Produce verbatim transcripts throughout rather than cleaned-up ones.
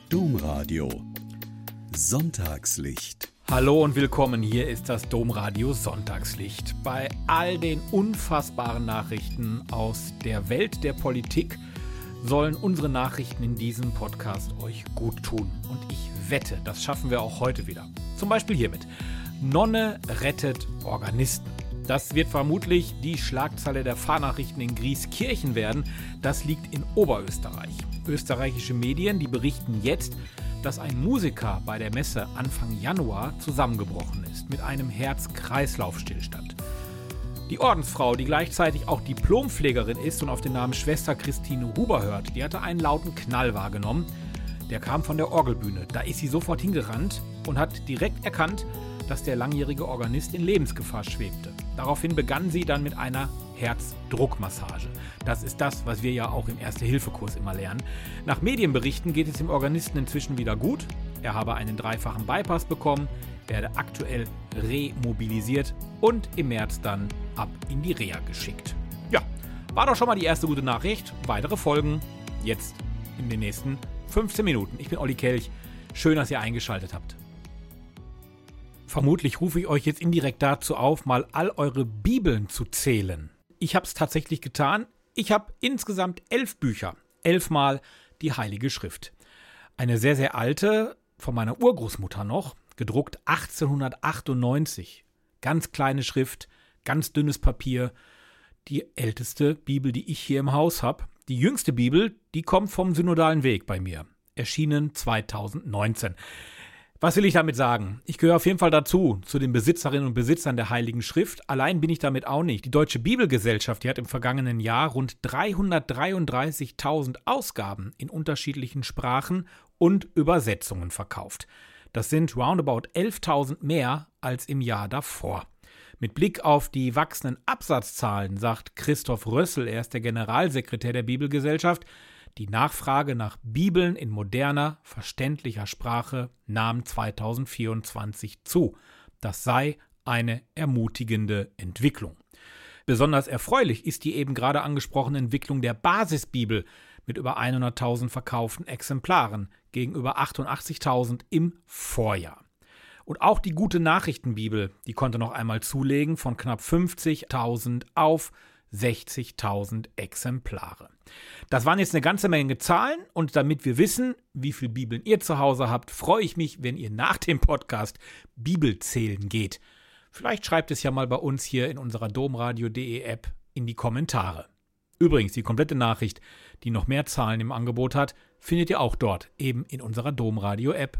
Domradio Sonntagslicht. Hallo und willkommen, hier ist das Domradio Sonntagslicht. Bei all den unfassbaren Nachrichten aus der Welt der Politik sollen unsere Nachrichten in diesem Podcast euch gut tun. Und ich wette, das schaffen wir auch heute wieder. Zum Beispiel hiermit: Nonne rettet Organisten. Das wird vermutlich die Schlagzeile der Fahrnachrichten in Grieskirchen werden. Das liegt in Oberösterreich. Österreichische Medien, die berichten jetzt, dass ein Musiker bei der Messe Anfang Januar zusammengebrochen ist mit einem Herz-Kreislauf-Stillstand. Die Ordensfrau, die gleichzeitig auch Diplompflegerin ist und auf den Namen Schwester Christine Huber hört, die hatte einen lauten Knall wahrgenommen. Der kam von der Orgelbühne. Da ist sie sofort hingerannt und hat direkt erkannt, dass der langjährige Organist in Lebensgefahr schwebte. Daraufhin begann sie dann mit einer Herzdruckmassage. Das ist das, was wir ja auch im Erste-Hilfe-Kurs immer lernen. Nach Medienberichten geht es dem Organisten inzwischen wieder gut. Er habe einen dreifachen Bypass bekommen, werde aktuell remobilisiert und im März dann ab in die Reha geschickt. Ja, war doch schon mal die erste gute Nachricht. Weitere folgen jetzt in den nächsten fünfzehn Minuten. Ich bin Olli Kelch. Schön, dass ihr eingeschaltet habt. Vermutlich rufe ich euch jetzt indirekt dazu auf, mal all eure Bibeln zu zählen. Ich habe es tatsächlich getan. Ich habe insgesamt elf Bücher, elfmal die Heilige Schrift. Eine sehr, sehr alte, von meiner Urgroßmutter noch, gedruckt achtzehnhundertachtundneunzig. Ganz kleine Schrift, ganz dünnes Papier. Die älteste Bibel, die ich hier im Haus habe. Die jüngste Bibel, die kommt vom Synodalen Weg bei mir. Erschienen zweitausendneunzehn. Was will ich damit sagen? Ich gehöre auf jeden Fall dazu, zu den Besitzerinnen und Besitzern der Heiligen Schrift. Allein bin ich damit auch nicht. Die Deutsche Bibelgesellschaft, die hat im vergangenen Jahr rund dreihundertdreiunddreißigtausend Ausgaben in unterschiedlichen Sprachen und Übersetzungen verkauft. Das sind roundabout elftausend mehr als im Jahr davor. Mit Blick auf die wachsenden Absatzzahlen sagt Christoph Rössel, er ist der Generalsekretär der Bibelgesellschaft, die Nachfrage nach Bibeln in moderner, verständlicher Sprache nahm zweitausendvierundzwanzig zu. Das sei eine ermutigende Entwicklung. Besonders erfreulich ist die eben gerade angesprochene Entwicklung der Basisbibel mit über hunderttausend verkauften Exemplaren gegenüber achtundachtzigtausend im Vorjahr. Und auch die Gute-Nachrichten-Bibel, die konnte noch einmal zulegen von knapp fünfzigtausend auf sechzigtausend Exemplare. Das waren jetzt eine ganze Menge Zahlen und damit wir wissen, wie viele Bibeln ihr zu Hause habt, freue ich mich, wenn ihr nach dem Podcast Bibelzählen geht. Vielleicht schreibt es ja mal bei uns hier in unserer domradio.de App in die Kommentare. Übrigens, die komplette Nachricht, die noch mehr Zahlen im Angebot hat, findet ihr auch dort, eben in unserer Domradio App.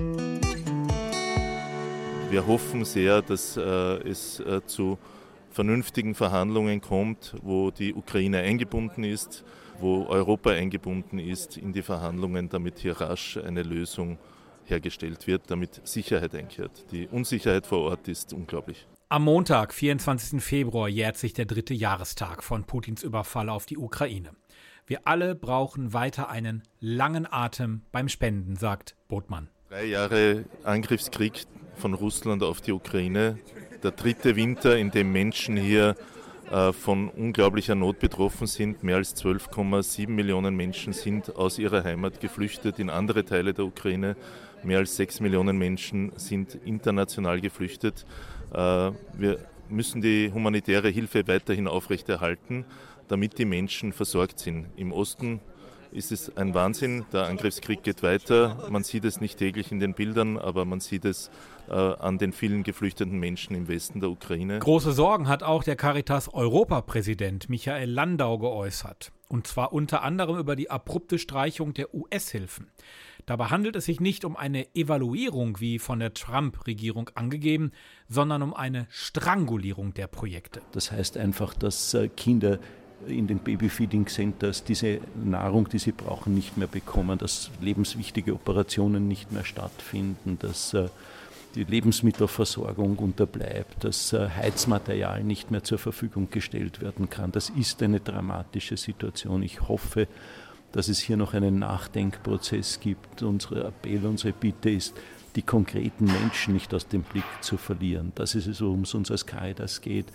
Wir hoffen sehr, dass äh, es äh, zu vernünftigen Verhandlungen kommt, wo die Ukraine eingebunden ist, wo Europa eingebunden ist in die Verhandlungen, damit hier rasch eine Lösung hergestellt wird, damit Sicherheit einkehrt. Die Unsicherheit vor Ort ist unglaublich. Am Montag, vierundzwanzigsten Februar, jährt sich der dritte Jahrestag von Putins Überfall auf die Ukraine. Wir alle brauchen weiter einen langen Atem beim Spenden, sagt Botmann. Drei Jahre Angriffskrieg von Russland auf die Ukraine. Der dritte Winter, in dem Menschen hier äh, von unglaublicher Not betroffen sind. Mehr als zwölf Komma sieben Millionen Menschen sind aus ihrer Heimat geflüchtet in andere Teile der Ukraine. Mehr als sechs Millionen Menschen sind international geflüchtet. Äh, wir müssen die humanitäre Hilfe weiterhin aufrechterhalten, damit die Menschen versorgt sind. Im Osten ist es ein Wahnsinn, der Angriffskrieg geht weiter. Man sieht es nicht täglich in den Bildern, aber man sieht es äh, an den vielen geflüchteten Menschen im Westen der Ukraine. Große Sorgen hat auch der Caritas-Europapräsident Michael Landau geäußert. Und zwar unter anderem über die abrupte Streichung der U S-Hilfen. Dabei handelt es sich nicht um eine Evaluierung, wie von der Trump-Regierung angegeben, sondern um eine Strangulierung der Projekte. Das heißt einfach, dass Kinder in den Babyfeeding-Centers diese Nahrung, die sie brauchen, nicht mehr bekommen, dass lebenswichtige Operationen nicht mehr stattfinden, dass äh, die Lebensmittelversorgung unterbleibt, dass äh, Heizmaterial nicht mehr zur Verfügung gestellt werden kann. Das ist eine dramatische Situation. Ich hoffe, dass es hier noch einen Nachdenkprozess gibt. Unser Appell, unsere Bitte ist, die konkreten Menschen nicht aus dem Blick zu verlieren. Das ist es, worum es uns als Caritas geht.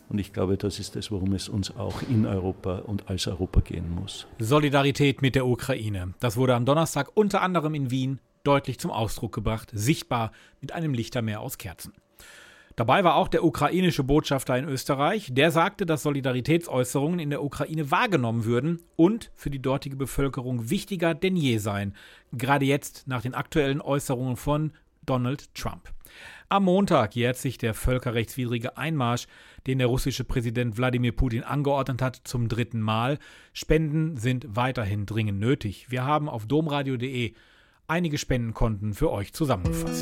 Und ich glaube, das ist das, worum es uns auch in Europa und als Europa gehen muss. Solidarität mit der Ukraine. Das wurde am Donnerstag unter anderem in Wien deutlich zum Ausdruck gebracht, sichtbar mit einem Lichtermeer aus Kerzen. Dabei war auch der ukrainische Botschafter in Österreich. Der sagte, dass Solidaritätsäußerungen in der Ukraine wahrgenommen würden und für die dortige Bevölkerung wichtiger denn je seien. Gerade jetzt nach den aktuellen Äußerungen von Donald Trump. Am Montag jährt sich der völkerrechtswidrige Einmarsch, den der russische Präsident Wladimir Putin angeordnet hat, zum dritten Mal. Spenden sind weiterhin dringend nötig. Wir haben auf domradio punkt de einige Spendenkonten für euch zusammengefasst.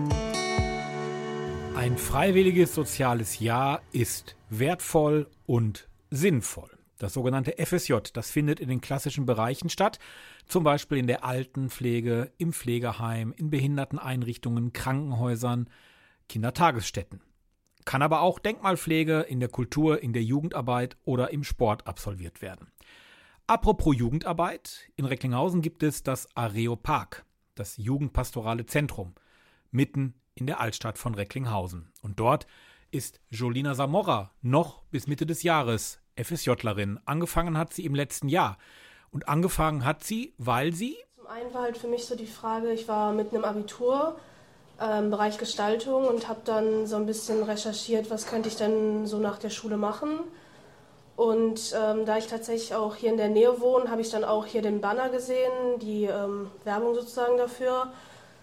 Ein freiwilliges soziales Jahr ist wertvoll und sinnvoll. Das sogenannte F S J, das findet in den klassischen Bereichen statt, zum Beispiel in der Altenpflege, im Pflegeheim, in Behinderteneinrichtungen, Krankenhäusern, Kindertagesstätten. Kann aber auch Denkmalpflege in der Kultur, in der Jugendarbeit oder im Sport absolviert werden. Apropos Jugendarbeit, in Recklinghausen gibt es das Areopag, das Jugendpastorale Zentrum, mitten in der Altstadt von Recklinghausen. Und dort ist Jolina Zamora noch bis Mitte des Jahres FSJlerin. Angefangen hat sie im letzten Jahr. Und angefangen hat sie, weil sie... Zum einen war halt für mich so die Frage, ich war mitten im Abitur äh, im Bereich Gestaltung und habe dann so ein bisschen recherchiert, was könnte ich denn so nach der Schule machen. Und ähm, da ich tatsächlich auch hier in der Nähe wohne, habe ich dann auch hier den Banner gesehen, die ähm, Werbung sozusagen dafür.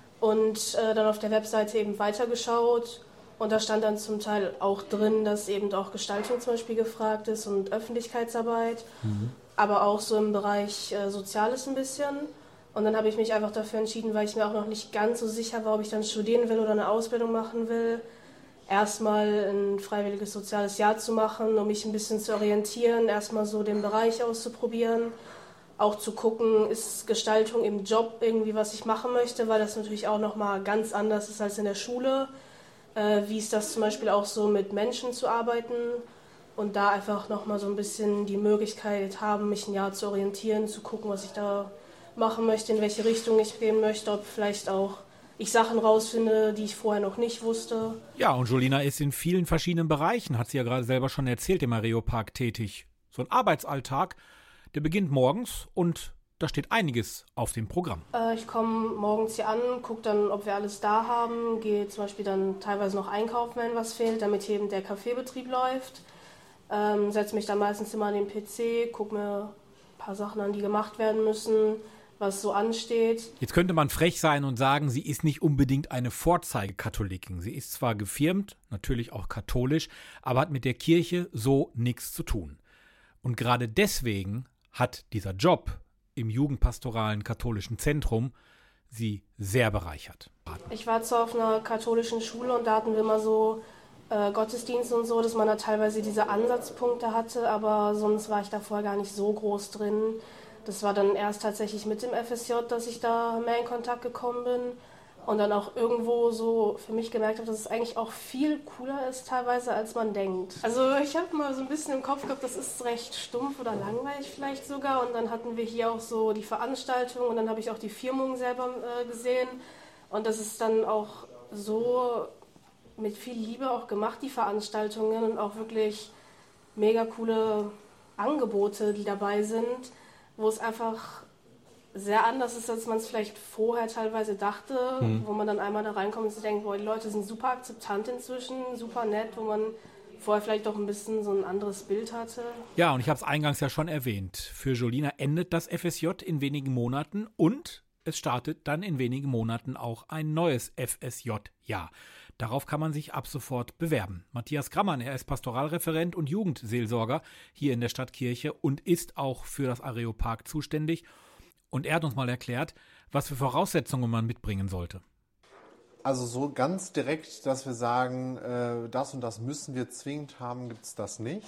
Und äh, dann auf der Webseite eben weitergeschaut und da stand dann zum Teil auch drin, dass eben auch Gestaltung zum Beispiel gefragt ist und Öffentlichkeitsarbeit, mhm. aber auch so im Bereich äh, Soziales ein bisschen. Und dann habe ich mich einfach dafür entschieden, weil ich mir auch noch nicht ganz so sicher war, ob ich dann studieren will oder eine Ausbildung machen will, erstmal ein freiwilliges soziales Jahr zu machen, um mich ein bisschen zu orientieren, erstmal so den Bereich auszuprobieren. Auch zu gucken, ist Gestaltung im Job irgendwie, was ich machen möchte, weil das natürlich auch nochmal ganz anders ist als in der Schule. Äh, wie ist das zum Beispiel auch so mit Menschen zu arbeiten und da einfach nochmal so ein bisschen die Möglichkeit haben, mich ein Jahr zu orientieren, zu gucken, was ich da machen möchte, in welche Richtung ich gehen möchte, ob vielleicht auch ich Sachen rausfinde, die ich vorher noch nicht wusste. Ja, und Jolina ist in vielen verschiedenen Bereichen, hat sie ja gerade selber schon erzählt, im Areopag tätig. So ein Arbeitsalltag, der beginnt morgens und da steht einiges auf dem Programm. Äh, ich komme morgens hier an, gucke dann, ob wir alles da haben, gehe zum Beispiel dann teilweise noch einkaufen, wenn was fehlt, damit hier eben der Kaffeebetrieb läuft. Ähm, setze mich dann meistens immer an den P C, gucke mir ein paar Sachen an, die gemacht werden müssen, was so ansteht. Jetzt könnte man frech sein und sagen, sie ist nicht unbedingt eine Vorzeigekatholikin. Sie ist zwar gefirmt, natürlich auch katholisch, aber hat mit der Kirche so nichts zu tun. Und gerade deswegen hat dieser Job im Jugendpastoralen katholischen Zentrum sie sehr bereichert. Ich war zwar auf einer katholischen Schule und da hatten wir immer so äh, Gottesdienste und so, dass man da teilweise diese Ansatzpunkte hatte, aber sonst war ich da vorher gar nicht so groß drin. Das war dann erst tatsächlich mit dem F S J, dass ich da mehr in Kontakt gekommen bin. Und dann auch irgendwo so für mich gemerkt habe, dass es eigentlich auch viel cooler ist teilweise, als man denkt. Also ich habe mal so ein bisschen im Kopf gehabt, das ist recht stumpf oder langweilig vielleicht sogar. Und dann hatten wir hier auch so die Veranstaltung und dann habe ich auch die Firmung selber äh, gesehen. Und das ist dann auch so mit viel Liebe auch gemacht, die Veranstaltungen. Und auch wirklich mega coole Angebote, die dabei sind, wo es einfach sehr anders ist, als man es vielleicht vorher teilweise dachte, mhm. wo man dann einmal da reinkommt und sich denkt, boah, die Leute sind super akzeptant inzwischen, super nett, wo man vorher vielleicht doch ein bisschen so ein anderes Bild hatte. Ja, und ich habe es eingangs ja schon erwähnt, für Jolina endet das F S J in wenigen Monaten und es startet dann in wenigen Monaten auch ein neues F S J-Jahr. Darauf kann man sich ab sofort bewerben. Matthias Krammann, er ist Pastoralreferent und Jugendseelsorger hier in der Stadtkirche und ist auch für das Areopag zuständig. Und er hat uns mal erklärt, was für Voraussetzungen man mitbringen sollte. Also so ganz direkt, dass wir sagen, äh, das und das müssen wir zwingend haben, gibt es das nicht.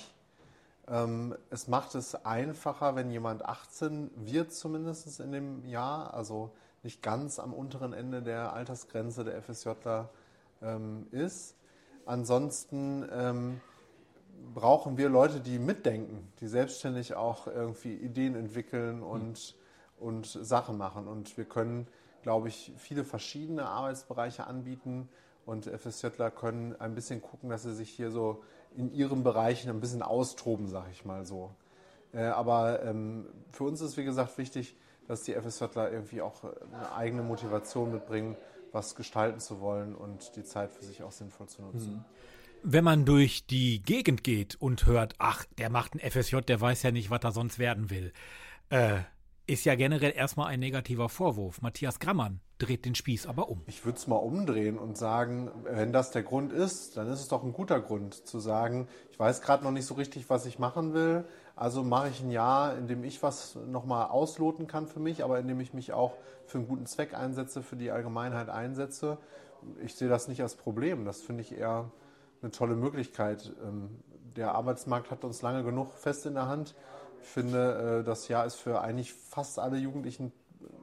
Ähm, es macht es einfacher, wenn jemand achtzehn wird zumindest in dem Jahr, also nicht ganz am unteren Ende der Altersgrenze der FSJler ähm, ist. Ansonsten ähm, brauchen wir Leute, die mitdenken, die selbstständig auch irgendwie Ideen entwickeln und, mhm. und Sachen machen. Und wir können, glaube ich, viele verschiedene Arbeitsbereiche anbieten und FSJler können ein bisschen gucken, dass sie sich hier so in ihren Bereichen ein bisschen austoben, sag ich mal so. Äh, aber ähm, für uns ist, wie gesagt, wichtig, dass die FSJler irgendwie auch eine eigene Motivation mitbringen, was gestalten zu wollen und die Zeit für sich auch sinnvoll zu nutzen. Mhm. Wenn man durch die Gegend geht und hört, ach, der macht ein F S J, der weiß ja nicht, was er sonst werden will, äh, ist ja generell erstmal ein negativer Vorwurf. Matthias Grammann dreht den Spieß aber um. Ich würde es mal umdrehen und sagen, wenn das der Grund ist, dann ist es doch ein guter Grund zu sagen, ich weiß gerade noch nicht so richtig, was ich machen will, also mache ich ein Jahr, in dem ich was nochmal ausloten kann für mich, aber in dem ich mich auch für einen guten Zweck einsetze, für die Allgemeinheit einsetze. Ich sehe das nicht als Problem, das finde ich eher eine tolle Möglichkeit. Der Arbeitsmarkt hat uns lange genug fest in der Hand. Ich finde, das Jahr ist für eigentlich fast alle Jugendlichen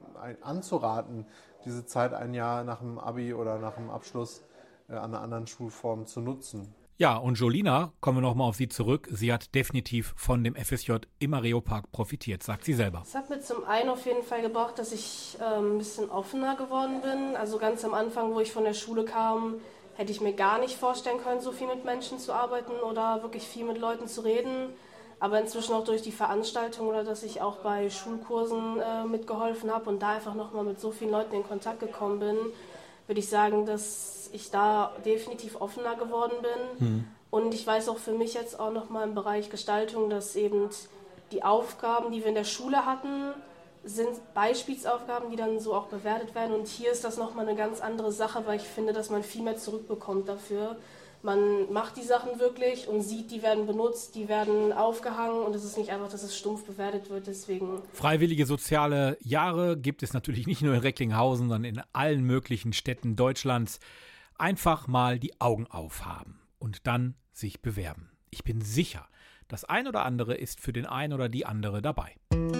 anzuraten, diese Zeit ein Jahr nach dem Abi oder nach dem Abschluss an einer anderen Schulform zu nutzen. Ja, und Jolina, kommen wir nochmal auf sie zurück, sie hat definitiv von dem F S J im Areopark profitiert, sagt sie selber. Es hat mir zum einen auf jeden Fall gebracht, dass ich ähm, ein bisschen offener geworden bin. Also ganz am Anfang, wo ich von der Schule kam, hätte ich mir gar nicht vorstellen können, so viel mit Menschen zu arbeiten oder wirklich viel mit Leuten zu reden. Aber inzwischen auch durch die Veranstaltung oder dass ich auch bei Schulkursen äh, mitgeholfen habe und da einfach nochmal mit so vielen Leuten in Kontakt gekommen bin, würde ich sagen, dass ich da definitiv offener geworden bin. Mhm. Und ich weiß auch für mich jetzt auch nochmal im Bereich Gestaltung, dass eben die Aufgaben, die wir in der Schule hatten, sind Beispielsaufgaben, die dann so auch bewertet werden. Und hier ist das nochmal eine ganz andere Sache, weil ich finde, dass man viel mehr zurückbekommt dafür. Man macht die Sachen wirklich und sieht, die werden benutzt, die werden aufgehangen und es ist nicht einfach, dass es stumpf bewertet wird. Deswegen. Freiwillige soziale Jahre gibt es natürlich nicht nur in Recklinghausen, sondern in allen möglichen Städten Deutschlands. Einfach mal die Augen aufhaben und dann sich bewerben. Ich bin sicher, das ein oder andere ist für den einen oder die andere dabei.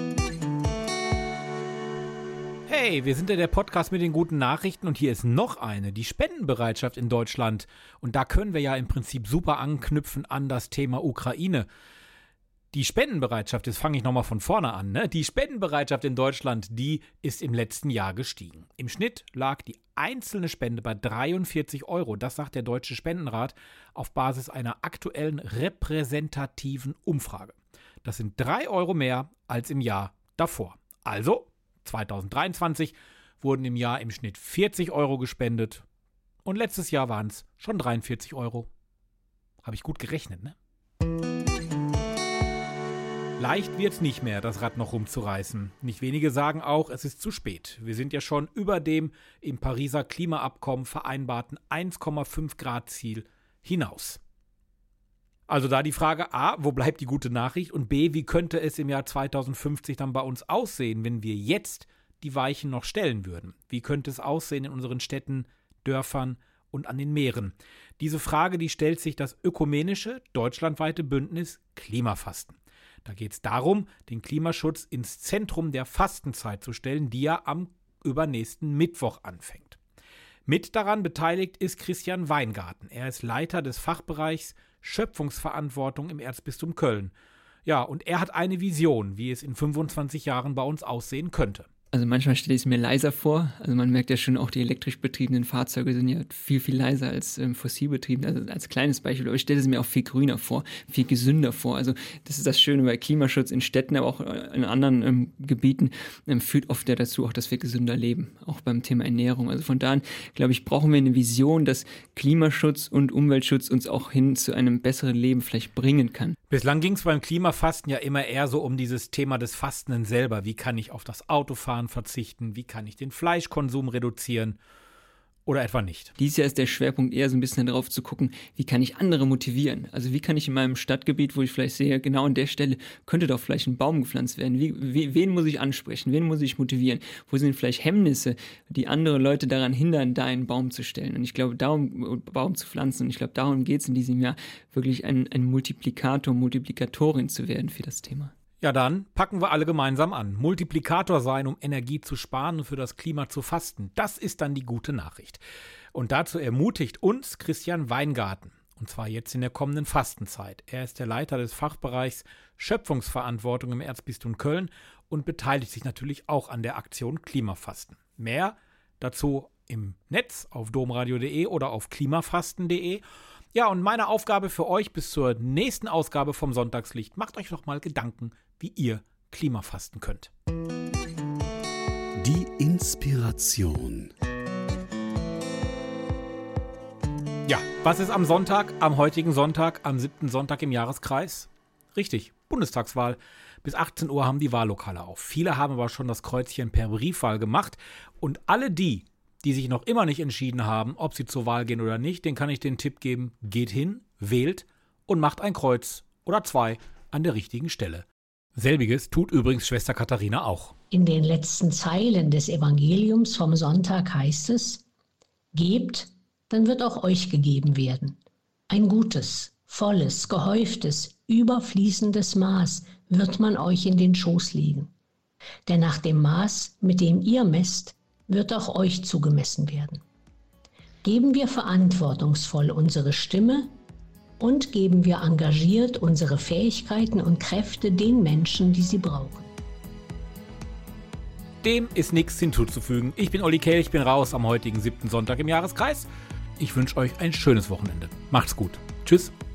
Hey, wir sind ja der Podcast mit den guten Nachrichten und hier ist noch eine, die Spendenbereitschaft in Deutschland. Und da können wir ja im Prinzip super anknüpfen an das Thema Ukraine. Die Spendenbereitschaft, jetzt fange ich nochmal von vorne an, ne? Die Spendenbereitschaft in Deutschland, die ist im letzten Jahr gestiegen. Im Schnitt lag die einzelne Spende bei dreiundvierzig Euro. Das sagt der Deutsche Spendenrat auf Basis einer aktuellen repräsentativen Umfrage. Das sind drei Euro mehr als im Jahr davor. Also zweitausenddreiundzwanzig wurden im Jahr im Schnitt vierzig Euro gespendet und letztes Jahr waren es schon dreiundvierzig Euro. Habe ich gut gerechnet, ne? Leicht wird es nicht mehr, das Rad noch rumzureißen. Nicht wenige sagen auch, es ist zu spät. Wir sind ja schon über dem im Pariser Klimaabkommen vereinbarten eins Komma fünf Grad Ziel hinaus. Also da die Frage A, wo bleibt die gute Nachricht? Und B, wie könnte es im Jahr zweitausendfünfzig dann bei uns aussehen, wenn wir jetzt die Weichen noch stellen würden? Wie könnte es aussehen in unseren Städten, Dörfern und an den Meeren? Diese Frage, die stellt sich das ökumenische, deutschlandweite Bündnis Klimafasten. Da geht es darum, den Klimaschutz ins Zentrum der Fastenzeit zu stellen, die ja am übernächsten Mittwoch anfängt. Mit daran beteiligt ist Christian Weingarten. Er ist Leiter des Fachbereichs Schöpfungsverantwortung im Erzbistum Köln. Ja, und er hat eine Vision, wie es in fünfundzwanzig Jahren bei uns aussehen könnte. Also manchmal stelle ich es mir leiser vor. Also man merkt ja schon, auch die elektrisch betriebenen Fahrzeuge sind ja viel, viel leiser als ähm, fossil betrieben. Also als kleines Beispiel. Aber ich stelle es mir auch viel grüner vor, viel gesünder vor. Also das ist das Schöne bei Klimaschutz in Städten, aber auch in anderen ähm, Gebieten ähm, führt oft ja dazu, auch dass wir gesünder leben. Auch beim Thema Ernährung. Also von daher, glaube ich, brauchen wir eine Vision, dass Klimaschutz und Umweltschutz uns auch hin zu einem besseren Leben vielleicht bringen kann. Bislang ging es beim Klimafasten ja immer eher so um dieses Thema des Fastenen selber. Wie kann ich auf das Autofahren verzichten? Wie kann ich den Fleischkonsum reduzieren? Oder etwa nicht? Dieses Jahr ist der Schwerpunkt eher so ein bisschen darauf zu gucken, wie kann ich andere motivieren? Also wie kann ich in meinem Stadtgebiet, wo ich vielleicht sehe, genau an der Stelle könnte doch vielleicht ein Baum gepflanzt werden. Wie, wie, wen muss ich ansprechen? Wen muss ich motivieren? Wo sind vielleicht Hemmnisse, die andere Leute daran hindern, da einen Baum zu stellen? Und ich glaube, darum, Baum zu pflanzen. Und ich glaube, darum geht es in diesem Jahr, wirklich ein, ein Multiplikator, Multiplikatorin zu werden für das Thema. Ja, dann packen wir alle gemeinsam an. Multiplikator sein, um Energie zu sparen und für das Klima zu fasten. Das ist dann die gute Nachricht. Und dazu ermutigt uns Christian Weingarten. Und zwar jetzt in der kommenden Fastenzeit. Er ist der Leiter des Fachbereichs Schöpfungsverantwortung im Erzbistum Köln und beteiligt sich natürlich auch an der Aktion Klimafasten. Mehr dazu im Netz auf domradio punkt de oder auf klimafasten punkt de. Ja, und meine Aufgabe für euch bis zur nächsten Ausgabe vom Sonntagslicht: Macht euch doch mal Gedanken, wie ihr Klimafasten könnt. Die Inspiration. Ja, was ist am Sonntag, am heutigen Sonntag, am siebten Sonntag im Jahreskreis? Richtig, Bundestagswahl. Bis achtzehn Uhr haben die Wahllokale auf. Viele haben aber schon das Kreuzchen per Briefwahl gemacht. Und alle die, die sich noch immer nicht entschieden haben, ob sie zur Wahl gehen oder nicht, denen kann ich den Tipp geben: Geht hin, wählt und macht ein Kreuz oder zwei an der richtigen Stelle. Selbiges tut übrigens Schwester Katharina auch. In den letzten Zeilen des Evangeliums vom Sonntag heißt es: Gebt, dann wird auch euch gegeben werden. Ein gutes, volles, gehäuftes, überfließendes Maß wird man euch in den Schoß legen. Denn nach dem Maß, mit dem ihr messt, wird auch euch zugemessen werden. Geben wir verantwortungsvoll unsere Stimme und geben wir engagiert unsere Fähigkeiten und Kräfte den Menschen, die sie brauchen. Dem ist nichts hinzuzufügen. Ich bin Olli Kehl, ich bin raus am heutigen siebten Sonntag im Jahreskreis. Ich wünsche euch ein schönes Wochenende. Macht's gut. Tschüss.